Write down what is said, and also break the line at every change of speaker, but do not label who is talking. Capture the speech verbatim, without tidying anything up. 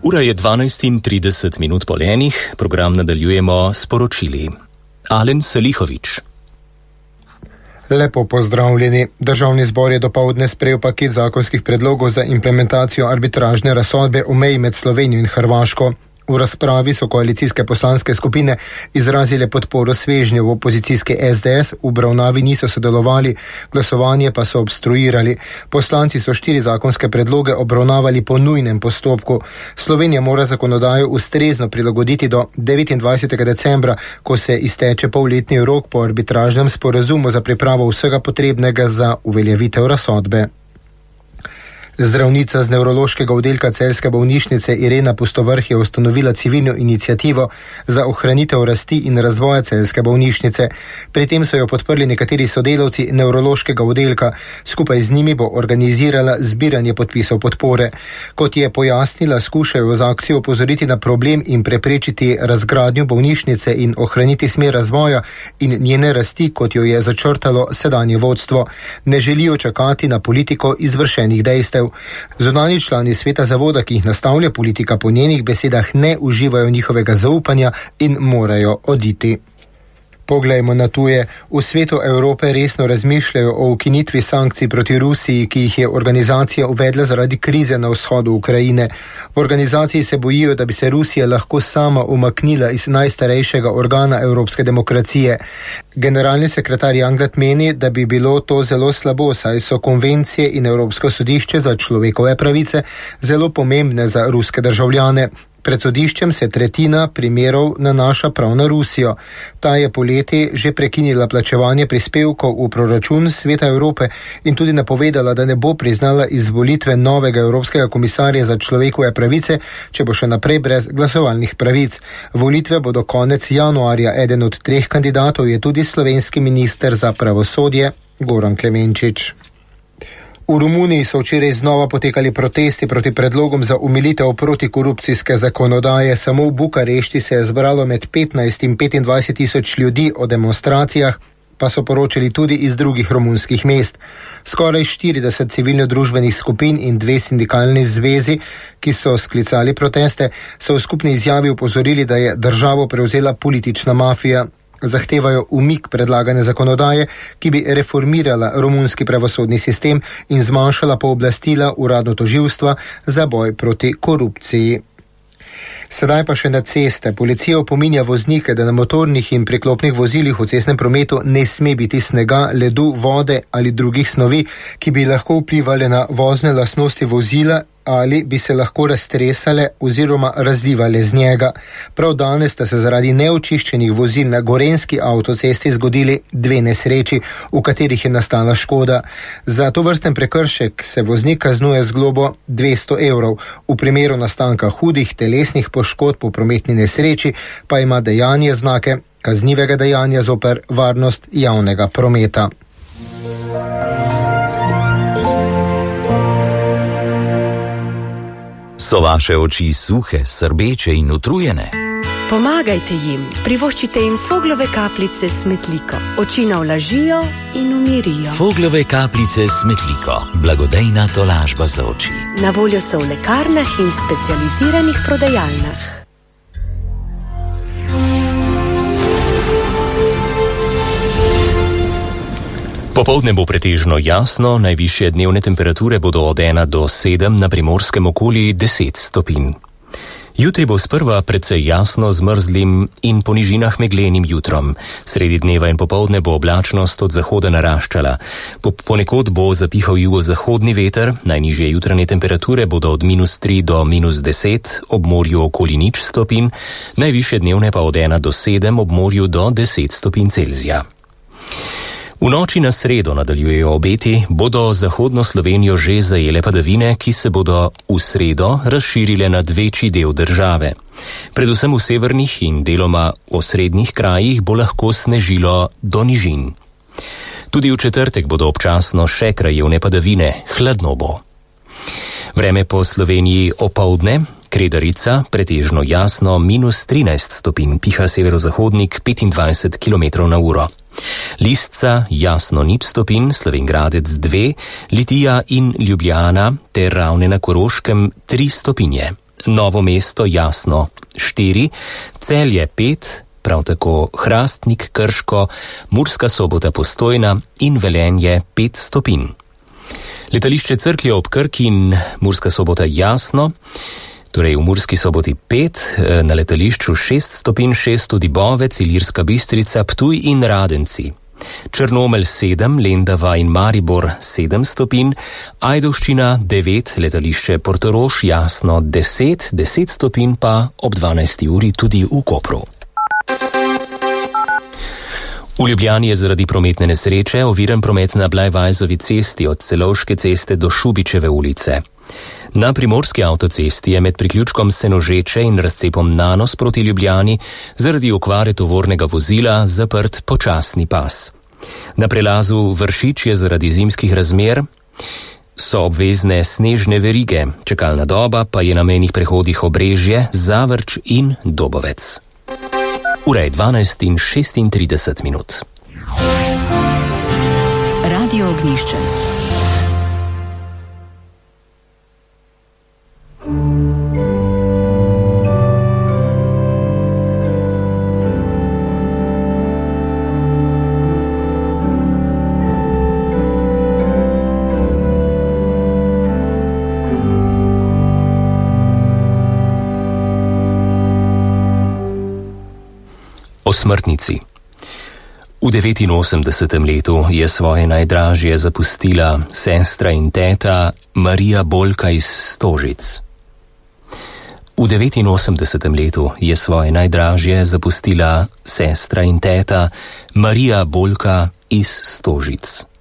Ura je dvanajst in trideset minut po enih, program nadaljujemo s poročili. Alen Selihovič.
Lepo pozdravljeni. Državni zbor je dopoldne sprejel paket zakonskih predlogov za implementacijo arbitražne razsodbe o meji med Slovenijo in Hrvaško. V razpravi so koalicijske poslanske skupine izrazile podporo svežnju, v opozicijske S D S v obravnavi niso sodelovali, glasovanje pa so obstruirali. Poslanci so štiri zakonske predloge obravnavali po nujnem postopku. Slovenija mora zakonodajo ustrezno prilagoditi do devetindvajsetega decembra, ko se izteče polletni rok po arbitražnem sporazumu za pripravo vsega potrebnega za uveljavitev razsodbe. Zdravnica z nevrološkega oddelka celjske bolnišnice Irena Pustovrh je ustanovila civilno iniciativo za ohranitev rasti in razvoja celjske bolnišnice. Pri tem so jo podprli nekateri sodelavci nevrološkega oddelka. Skupaj z njimi bo organizirala zbiranje podpisov podpore. Kot je pojasnila, skušajo z akcijo opozoriti na problem in preprečiti razgradnjo bolnišnice in ohraniti smer razvoja in njene rasti, kot jo je začrtalo sedanje vodstvo. Ne želijo čakati na politiko izvršenih dejstev. Zunanji člani sveta zavoda, ki jih nastavlja politika, po njenih besedah ne uživajo njihovega zaupanja in morajo oditi. Poglejmo na tuje. V svetu Evrope resno razmišljajo o ukinitvi sankcij proti Rusiji, ki jih je organizacija uvedla zaradi krize na vzhodu Ukrajine. V organizaciji se bojijo, da bi se Rusija lahko sama umaknila iz najstarejšega organa evropske demokracije. Generalni sekretar Janglad meni, da bi bilo to zelo slabo, saj so konvencije in Evropsko sodišče za človekove pravice zelo pomembne za ruske državljane. Pred sodiščem se tretjina primerov nanaša prav na Rusijo. Ta je poleti že prekinila plačevanje prispevkov v proračun Sveta Evrope in tudi napovedala, da ne bo priznala izvolitve novega evropskega komisarja za človekove pravice, če bo še naprej brez glasovalnih pravic. Volitve bodo konec januarja. Eden od treh kandidatov je tudi slovenski minister za pravosodje Goran Klemenčič. V Romuniji so včeraj znova potekali protesti proti predlogom za umilitev protikorupcijske zakonodaje. Samo v Bukarešti se je zbralo med petnajst in petindvajset tisoč ljudi. O demonstracijah pa so poročali tudi iz drugih romunskih mest. Skoraj štirideset civilno-družbenih skupin in dve sindikalni zvezi, ki so sklicali proteste, so v skupni izjavi opozorili, da je državo prevzela politična mafija. Zahtevajo umik predlagane zakonodaje, ki bi reformirala romunski pravosodni sistem in zmanjšala pooblastila uradno tožilstva za boj proti korupciji. Sedaj pa še na ceste. Policija opominja voznike, da na motornih in priklopnih vozilih v cestnem prometu ne sme biti snega, ledu, vode ali drugih snovi, ki bi lahko vplivali na vozne lastnosti vozila ali bi se lahko raztresale oziroma razlivale z njega. Prav danes sta se zaradi neočiščenih vozil na gorenjski avtocesti zgodili dve nesreči, v katerih je nastala škoda. Za to vrsten prekršek se voznik kaznuje z globo dvesto evrov. V primeru nastanka hudih telesnih poškodb po prometni nesreči pa ima dejanje znake kaznivega dejanja zoper varnost javnega prometa.
So vaše oči suhe, srbeče in utrujene?
Pomagajte jim, privoščite jim Foglove kapljice s Metliko. Oči navlažijo in umirijo.
Foglove kapljice s Metliko. Blagodejna tolažba za oči.
Na voljo so v lekarnah in specializiranih prodajalnah.
Popoldne bo pretežno jasno, najvišje dnevne temperature bodo od ena do sedem, na Primorskem okoli deset stopinj. Jutri bo sprva precej jasno z mrzlim in po nižinah meglenim jutrom. Sredi dneva in popoldne bo oblačnost od zahoda naraščala. Po, ponekod bo zapihal jugozahodni veter, najnižje jutranje temperature bodo od minus tri do minus deset, ob morju okoli nič stopinj, najvišje dnevne pa od ena do sedem, ob morju do deset stopinj Celzija. V noči na sredo nadaljujejo obeti, bodo zahodno Slovenijo že zajele padavine, ki se bodo v sredo razširile nad večji del države. Predvsem v severnih in deloma osrednjih krajih bo lahko snežilo do nižin. Tudi v četrtek bodo občasno še krajevne padavine, hladno bo. Vreme po Sloveniji opoldne, Kredarica, pretežno jasno, minus trinajst stopinj, piha severozahodnik petindvajset kilometrov na uro. Listca, jasno nič stopinj, Slovengradec dve, Litija in Ljubljana ter Ravne na Koroškem tri stopinje. Novo mesto Jasno štiri, Celje pet, prav tako Hrastnik, Krško, Murska Sobota Postojna in Velenje pet stopinj. Letališče Cerklje ob Krki in Murska Sobota Jasno, torej v Murski Soboti pet, na letališču šest stopinj šest tudi Bovec, Ilirska Bistrica, Ptuj in Radenci. Črnomelj sedem, Lendava in Maribor sedem stopinj, Ajdovščina devet, letališče Portorož Jasno deset, deset stopinj pa ob dvanajsti uri tudi v Kopru. V Ljubljani je zaradi prometne nesreče oviran promet na Blajvajzovi cesti od Celovške ceste do Šubičeve ulice. Na primorski avtocesti je med priključkom Senožeče in razcepom Nanos proti Ljubljani zaradi okvare tovornega vozila zaprt počasni pas. Na prelazu Vršič je zaradi zimskih razmer so obvezne snežne verige, čakalna doba pa je na mejnih prehodih Obrežje, Zavrč in Dobovec. Ura je dvanajst in šestintrideset minut.
Radio Ognjišče.
O smrtnici. V devetinosemdesetem letu je svoje najdražje zapustila sestra in teta Marija Bolka iz Stožic. V devetinosemdesetem letu je svoje najdražje zapustila sestra in teta Marija Bolka iz Stožic.